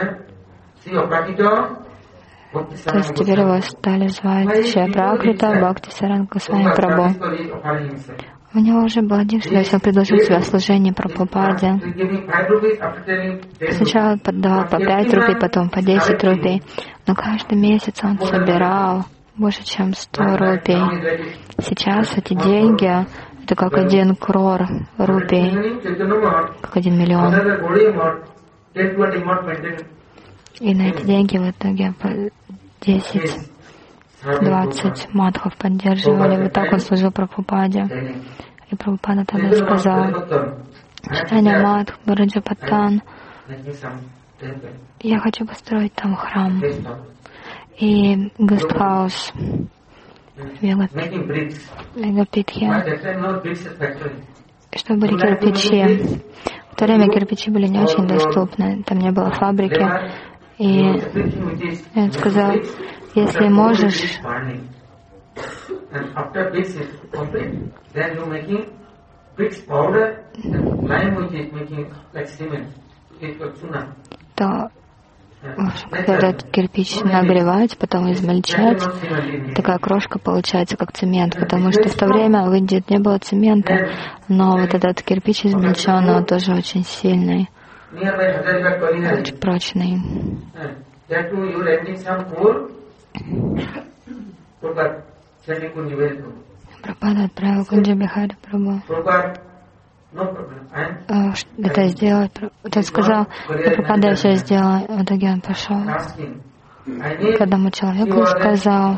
То есть теперь его стали звать Шри-Апракрита Бхакти Саранга Госвами Прабху. У него уже была дикша, то есть он предложил себя в служении Прабхупаде. Сначала поддавал по пять рупий, потом по десять рупий. Но каждый месяц он собирал больше, чем сто рупий. Сейчас эти деньги — это как один крор рупий, как один миллион. И на эти деньги в итоге десять-двадцать мадхов поддерживали. Вот так он служил Прабхупаде. И Прабхупада тогда сказал: Чайтанья Мадх, Браджапатан, я хочу построить там храм и гестхаус в Ягапитхе, чтобы были кирпичи. В то время кирпичи были не очень доступны, там не было фабрики. И он сказал: если можешь, то когда этот кирпич нагревать, потом измельчать, такая крошка получается, как цемент, потому что в то время в Индии не было цемента, но вот этот кирпич измельченный, он тоже очень сильный, очень прочный. Прабхупада отправил Кунджа Бихари Прабху это сделать. Тот сказал: Прабхупада, я все сделал. В итоге он пошел. К одному человеку сказал: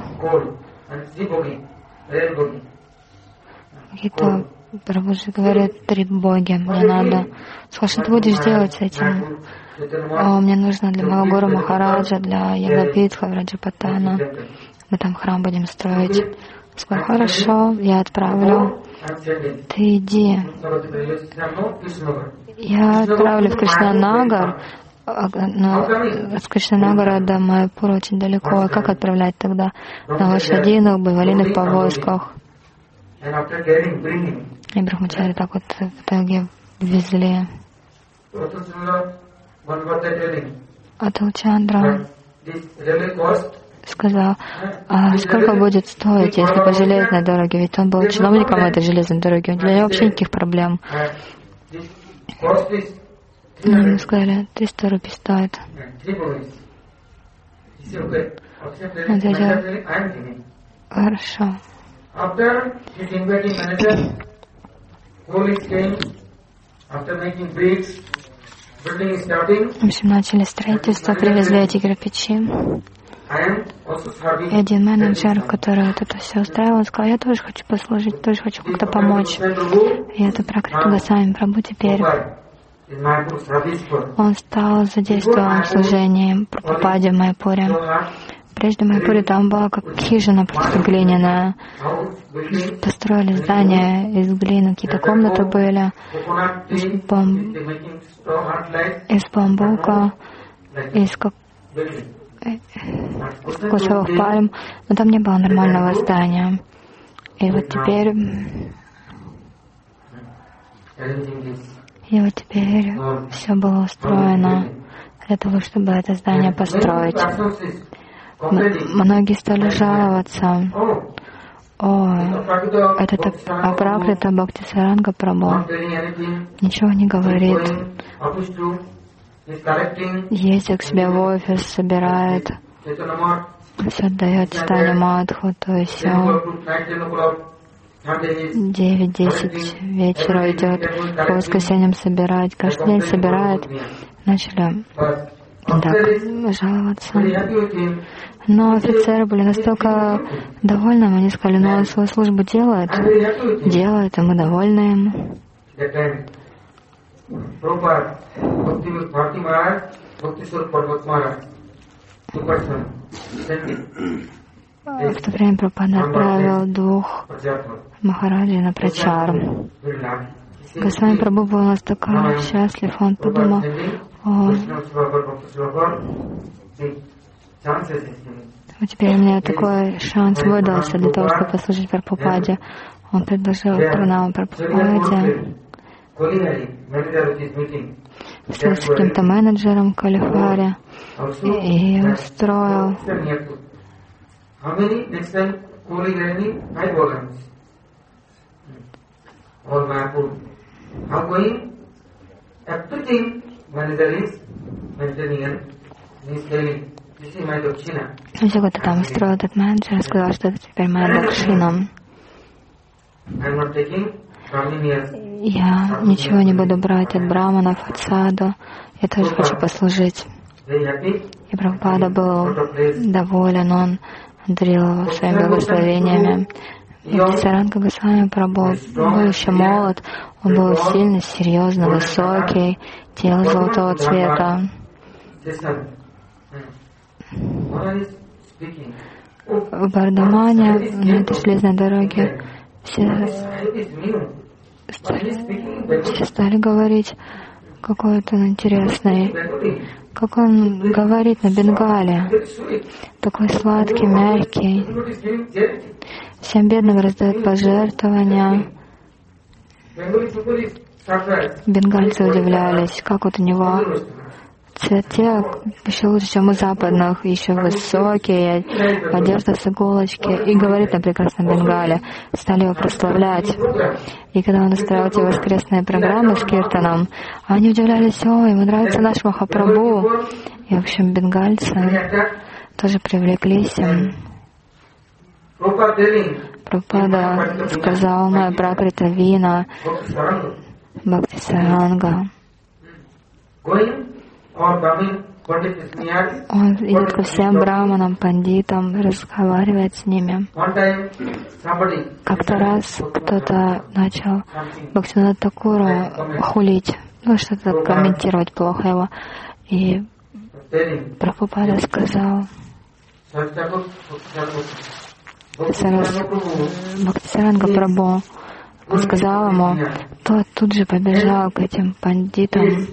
какие-то Прабхуджи говорят, три боги, мне надо. Сказал: что ты будешь делать с этим? О, мне нужно для моего гуру Махараджа, для Ягапитха, Раджапатана. Мы там храм будем строить. Сказал: хорошо, я отправлю. Ты иди. Я отправлю в Кришнанагар, но с Кришнанагара до Майяпура очень далеко. А как отправлять тогда? На лошадиных, байвалиных повозках. И Брахмачари так вот в итоге везли. Аталчандра сказал: а сколько будет стоить, если по железной дороге? Ведь он был чиновником этой железной дороги, для него вообще никаких проблем. Ему сказали: триста рупий стоит. Он сказал: хорошо. В общем, начали строительство, привезли эти кирпичи. И один менеджер, который вот это все устраивал, сказал: я тоже хочу послужить, тоже хочу как-то помочь. И это Пракрита Госвами Прабху теперь. Он стал задействован в служении Прабхупаде в Майяпуре. Прежде в Майяпуре там была как хижина просто глиняная. Построили здание из глины, какие-то комнаты были из, бам... из бамбука, из как... кокосовых пальм, но там не было нормального здания. И вот теперь, и вот теперь все было устроено для того, чтобы это здание построить. Многие стали жаловаться: о, этот Апракрита Бхакти Саранга Прабху ничего не говорит. Ездит к себе в офис, собирает, все отдает Чайтанья Мадху, то есть все девять-десять вечера идет, по воскресеньям собирать, каждый день собирает. Начали так жаловаться. Но офицеры были настолько довольны, они сказали: ну он свою службу делает, делает, и мы довольны им. that time Prabhupada, Bhakti Bhakti Maharaj, Bhakti Swarup Parvat Maharaj, two persons, sent it. В то время Прабхупада отправил двух Махараджей на прачару. Госвами Прабху был настолько счастлив, он подумал, о, теперь у меня такой шанс выдался для того, чтобы послужить Прабхупаде. Он предложил пранаму Прабхупаде встретиться с каким-то менеджером в Калифаре и устроил How many next time Koli Rani? Five organs. Or Mayapur. How going? Everything manager is maintaining and he is telling, this is my dakshina. Все годы там устроил этот менеджер, сказал, что это теперь моя дакшина. I'm not taking Brahminians. Я ничего не буду брать от браманов, от саду. Я тоже хочу послужить. И Прабхупада был доволен, он одарил его своими благословениями. И Бхактисаранга Госвами Прабху был еще молод, он был сильный, серьезный, высокий, тело золотого цвета. В Бардамане, на этой железной дороге, все стали, все стали говорить какой-то интересный, как он говорит на бенгале, такой сладкий, мягкий. Всем бедным раздает пожертвования. Бенгальцы удивлялись, как вот у него цвет тела еще лучше, чем у западных, еще высокий, одежда с иголочки, и говорит на прекрасном бенгале. Стали его прославлять. И когда он устраивал эти воскресные программы с киртаном, они удивлялись, о, ему нравится наш Махапрабху. И, в общем, бенгальцы тоже привлеклись им. Прабхупада сказал, моя пракрита вина, Бхактисаранга. Он идет ко всем браманам, пандитам, разговаривает с ними. Как-то раз кто-то начал Бхактивинода Такура хулить, ну что-то комментировать плохо его. И Прабхупада сказал, Бхактисаранга Прабху сказал ему, тот тут же побежал к этим пандитам,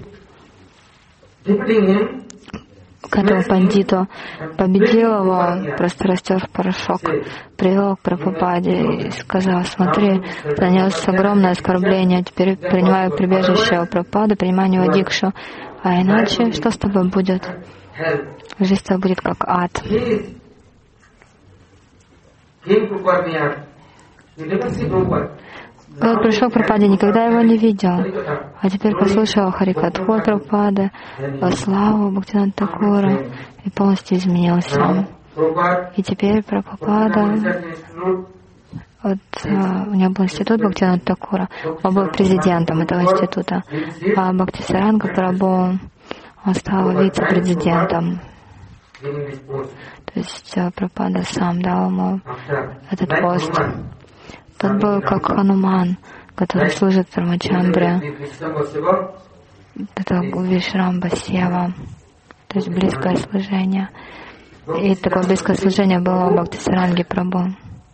к этому пандиту, победил его, просто растер в порошок, привел к Прабхупаде и сказал, смотри, нанес огромное оскорбление, теперь принимаю прибежище у Прабхупады, принимаю у него дикшу, а иначе что с тобой будет? Жизнь твоя будет как ад. Он пришел к Прабхупаде, никогда его не видел. А теперь послушал Харикатху Прабхупады, славу Бхактивинода Такура и полностью изменился. И теперь Прабхупада, вот, а, у него был институт Бхактивинода Такура, он был президентом этого института. А Бхактисаранга Прабху, он стал вице-президентом. То есть Прабхупада сам дал ему этот пост. Тот был как Хануман, который служит Рамачандре. Это Вишрамба Сева, то есть близкое служение. И такое близкое служение было у Бхактисаранги Прабху.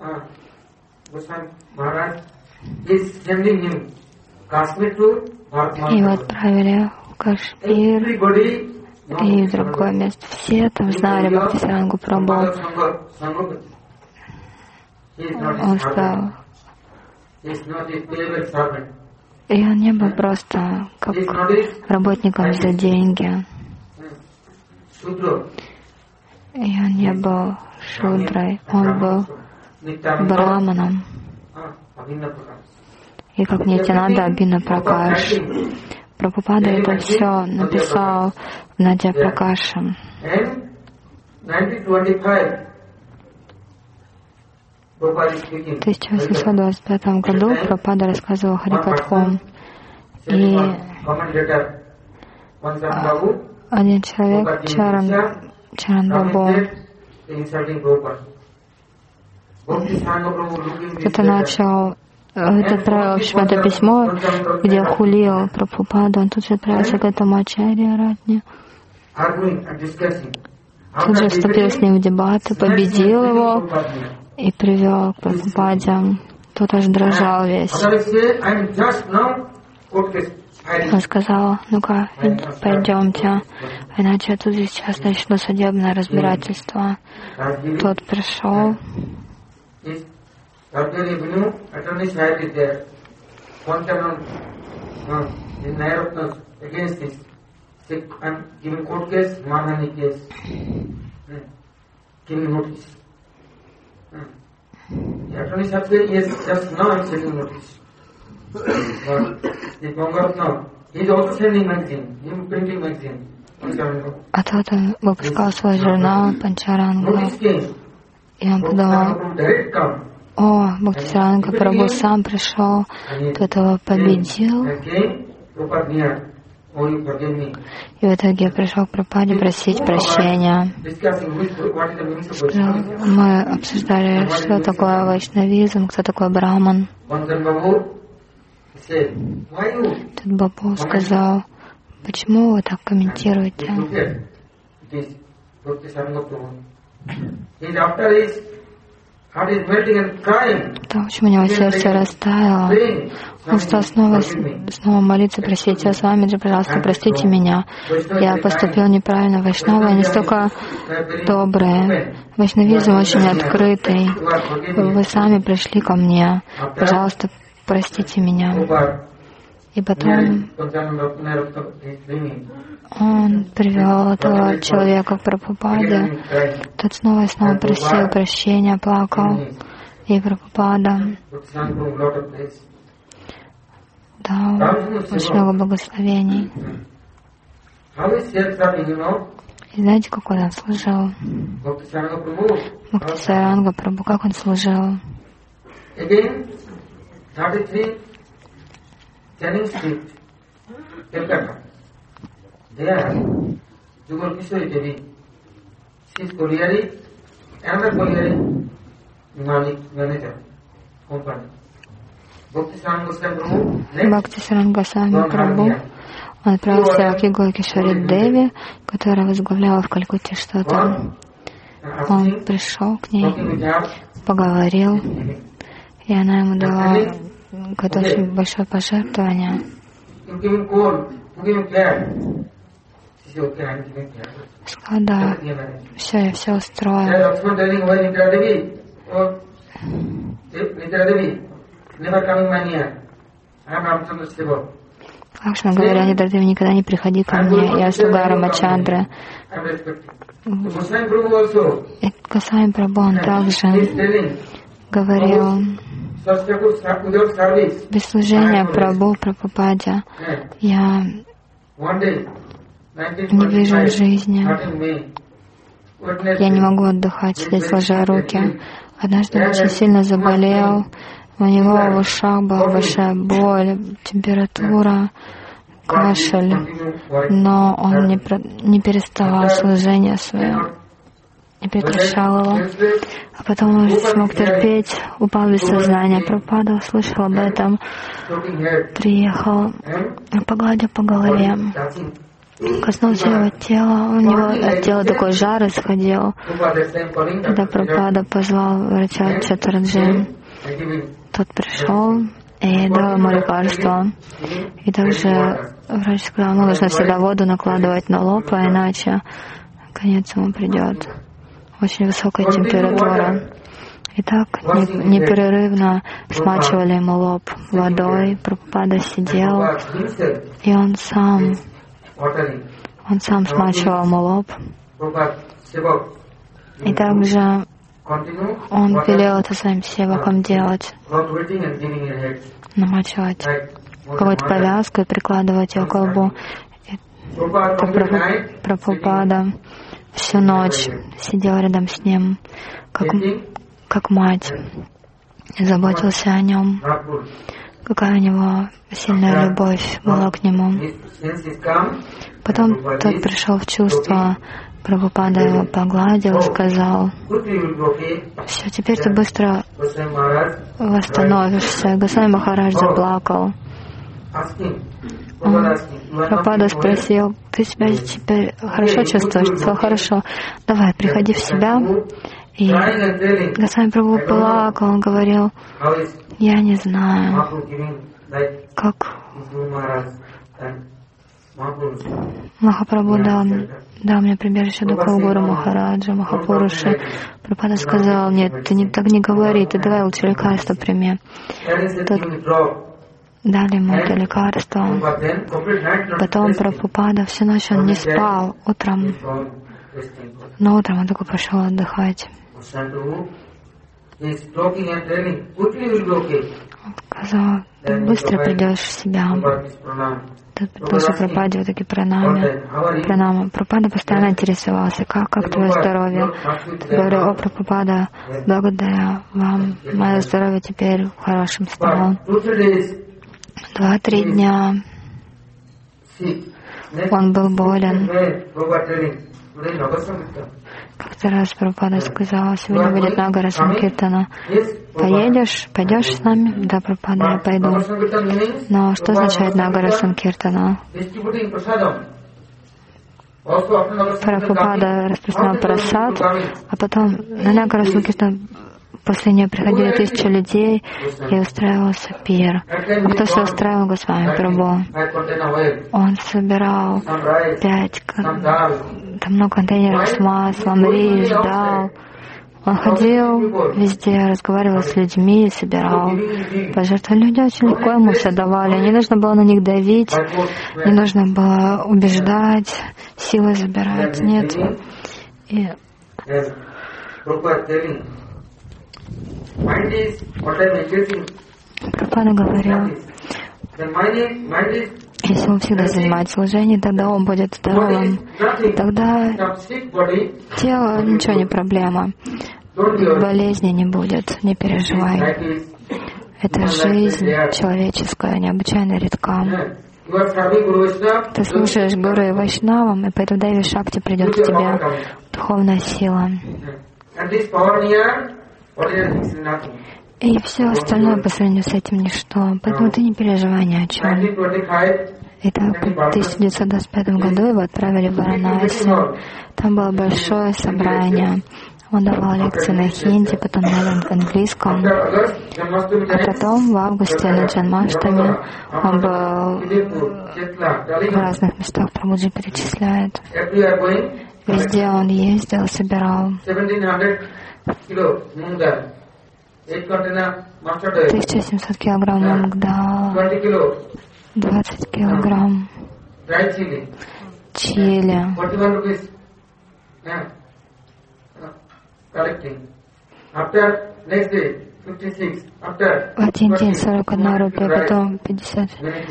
Его отправили в Кашмир и в другое место. Все там знали Бхактисарангу Прабху. Он стал... И он не был просто как работником за деньги. И он не был шудрой, он был браманом. И как Нитянанда Абхина Пракаш. Прабхупада это все написал в Надя Пракашем. В тысяча восемьсот двадцать пятом году Прабхупада рассказывал Харикатху, и один человек, Чаран, Чаран Бабу, кто-то начал отправил, в общем, это письмо, где хулил Прабхупаду. Он тут же отправился к этому Ачарье Ратне. Тут же вступил с ним в дебаты, победил его и привел к Прабхупаде. Тот аж дрожал весь. Он сказал: ну-ка, пойдемте, иначе я тут сейчас начну судебное разбирательство. Тот пришел. А тот он выпускал свой журнал Панчарангу, и он подумал: о, Бхактисаранга Прабху сам пришел, тот его победил. И в итоге я пришел к Прабхупаде просить прощения. Мы обсуждали, что такое вайшнавизм, кто такой браман. Тут Бабу сказал: почему вы так комментируете? То, почему у него сердце растаяло, он стал снова, снова молиться, просить: о Свамиджи, пожалуйста, простите меня. Я поступил неправильно. Вайшнавы не столько добрые. Вайшнавизм очень открытый. Вы сами пришли ко мне. Пожалуйста, простите меня. И потом он привел этого человека к Прабхупаде. Тот снова и снова просил прощения, плакал. И Прабхупада дал очень много благословений. И знаете, как он служил? Бхактисаранга Прабху, как он служил? Canning Street, Calcutta. There, Jugal Kishori Devi, she is Colliery, another Colliery manager, company. Бхактисаранга Госвами Прабху, он отправился к Югалу Кишори Деви, которая возглавляла в Калькутте что-то. Он пришел к ней, поговорил, и она ему дала какое-то очень большое пожертвование. Сказала: да, все, я все устрою. Лакшман говоря: Нидрадеви, никогда не приходи ко мне, я слуга Рамачандры. И Госвами Прабху, он также говорил: без служения Прабху, Прабхупаде я не вижу жизни. Я не могу отдыхать, сидеть сложа руки. Однажды он очень сильно заболел, у него в ушах была большая боль, температура, кашель, но он не, не переставал служение свое, не прекращал его. А потом он уже смог терпеть, упал без сознания. Прабхупада услышал об этом, приехал, погладил по голове, коснулся его тела, у него от тела такой жар исходил. Когда Прабхупада позвал врача Чатурджи, тот пришел и дал ему лекарство. И также врач сказал: ему нужно всегда воду накладывать на лоб, а иначе конец ему придет. Очень высокая температура. И так непрерывно смачивали ему лоб водой. Прабхупада сидел, и он сам, он сам смачивал ему лоб. И также он велел это своим севакам делать, намачивать какую-то повязку и прикладывать ее к лбу. И Прабхупада всю ночь сидел рядом с ним, как, как мать, и заботился о нем, какая у него сильная любовь была к нему. Потом тот пришел в чувство, Прабхупада его погладил и сказал: все, теперь ты быстро восстановишься. И Госвами Махарадж заплакал. Прабхупада спросил: ты себя теперь хорошо чувствуешь? Сказал: хорошо. Давай, приходи в себя. И Госвами Прабху плакал, он говорил: я не знаю, как Махапрабху дал, дал мне прибежище Дукхал Гуру Махараджа, Махапуруши. Прабхупада сказал: нет, ты не, так не говори, ты давай лучше лекарство прими. Тут дали ему это лекарство. Потом Прабхупада всю ночь он не спал. Утром, но утром он только пошел отдыхать. Он сказал: быстро придешь в себя. Тут предложил Прабхупаде вот такие пранамы. пранамы. Прабхупада постоянно интересовался: как, как твое здоровье? Я говорю: о, Прабхупада, благодаря вам мое здоровье теперь в хорошем стало. Два-три дня он был болен. Как-то раз Прабхупада сказал: сегодня будет Нагара Санкиртана. Поедешь? Пойдешь с нами? Да, Прабхупада, я пойду. Но что означает Нагара Санкиртана? Прабхупада распространял прасад, а потом на Нагара Санкиртана после нее приходили тысячи людей, и устраивался пир. А кто все устраивал? Госвами Прабху. Он собирал пять, там много контейнеров с маслом, рис, дал. Он ходил везде, разговаривал с людьми, собирал пожертвования. Люди очень легко ему все давали. Не нужно было на них давить, не нужно было убеждать, силой забирать. Нет. И Прабхупада говорил: если он всегда занимает служение, тогда он будет здоровым. Тогда тело ничего не проблема. Болезни не будет, не переживай. Эта жизнь человеческая необычайно редка. Ты слушаешь Гуру и Вайшнавам, и поэтому Деви Шакти придет к тебе, духовная сила. И все остальное по сравнению с этим ничто. Поэтому ты не переживай ни о чем. Итак, в тысяча девятьсот двадцать пятом году его отправили в Варанаси. Там было большое собрание. Он давал лекции на хинди, потом на английском. А потом в августе на Джанмаштами он был в разных местах, Прабхуджи перечисляет. Везде он ездил, собирал тысяча семьсот килограмм мунгдал, двадцать килограмм чили. В один день сорок одна рупия, потом пятьдесят,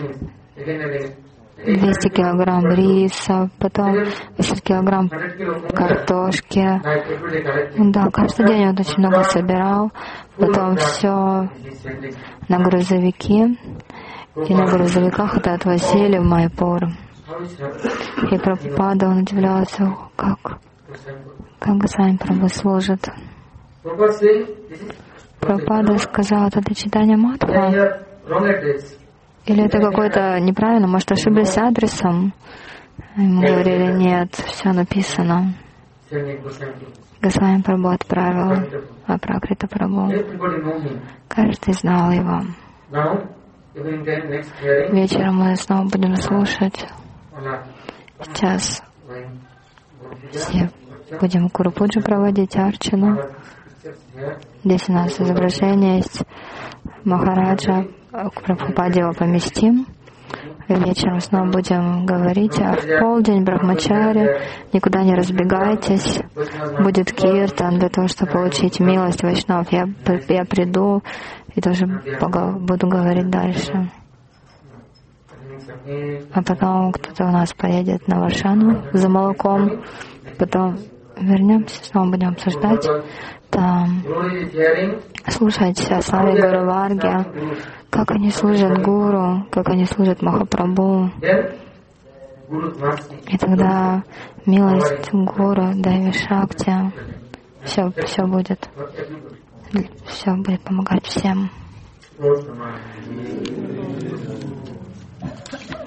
двести килограмм риса, потом десять килограмм картошки. Да, каждый день он очень много собирал, потом все на грузовики, и на грузовиках это отвозили в Майпур. И Прабхупада, он удивлялся, как, как Госвами Прабху служит. Прабхупада сказал: это читание Матха? Или это какое-то неправильно, может, ошиблись адресом? Ему говорили: нет, все написано. Госвами Прабху отправил Апракрита Прабху. Каждый знал его. Вечером мы снова будем слушать. Сейчас все будем Гуру-пуджу проводить, арчану. Здесь у нас изображение есть Махараджа. К Прабхупаде его поместим. Вечером снова будем говорить, а в полдень Брахмачари, никуда не разбегайтесь, будет киртан для того, чтобы получить милость вайшнав. Я, я приду и тоже буду говорить дальше. А потом кто-то у нас поедет на Варшану за молоком, потом вернемся, снова будем обсуждать, там слушать о славе Гуру Варги, как они служат Гуру, как они служат Махапрабху. И тогда милость Гуру, Дайви Шакти, все, все будет, все будет помогать всем.